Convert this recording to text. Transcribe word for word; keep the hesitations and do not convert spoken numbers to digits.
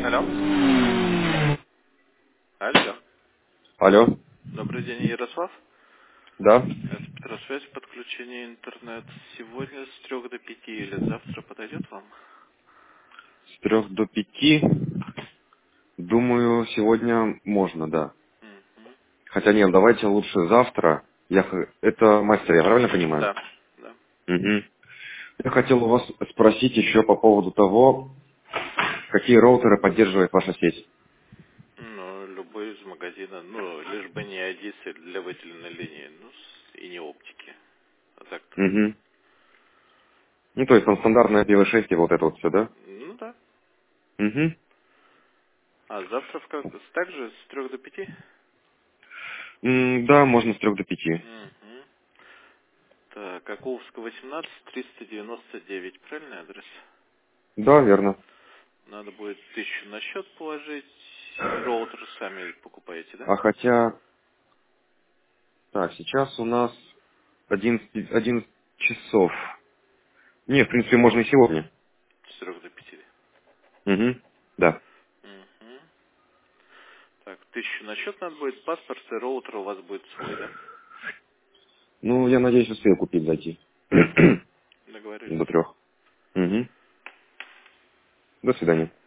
Алло. Алло. Алло. Добрый день, Ярослав. Да. Это Петросвязь, подключение интернет. Сегодня с трех до пяти или завтра подойдет вам? С трех до пяти. Думаю, сегодня можно, да. Мгм. Хотя нет, давайте лучше завтра. Я, х- это мастер, я правильно понимаю? Да, да. Угу. Я хотел у вас спросить еще по поводу того, какие роутеры поддерживает ваша сеть. Ну, любой из магазина, ну, лишь бы не адисы для выделенной линии, ну, с- и не оптики. А так-то. Угу. Ну, то есть там стандартная ай пи ви шесть и вот это вот все, да? Ну да. Угу. А завтра в как также с трех до пяти? М, да, можно с трех до пяти. Угу. Так, Акуловская, восемнадцать, триста девяносто девять, правильный адрес? Да, верно. Надо будет тысячу на счет положить, и роутер сами покупаете, да? А хотя, так, сейчас у нас одиннадцать, одиннадцать часов. Не, в принципе, можно и сегодня. С трех до пяти. Угу. Да. Угу. Так, тысячу на счет надо будет, паспорт и роутер у вас будет свой, да? Ну, я надеюсь, успею купить, зайти. Договорились. До трех. Угу. До свидания.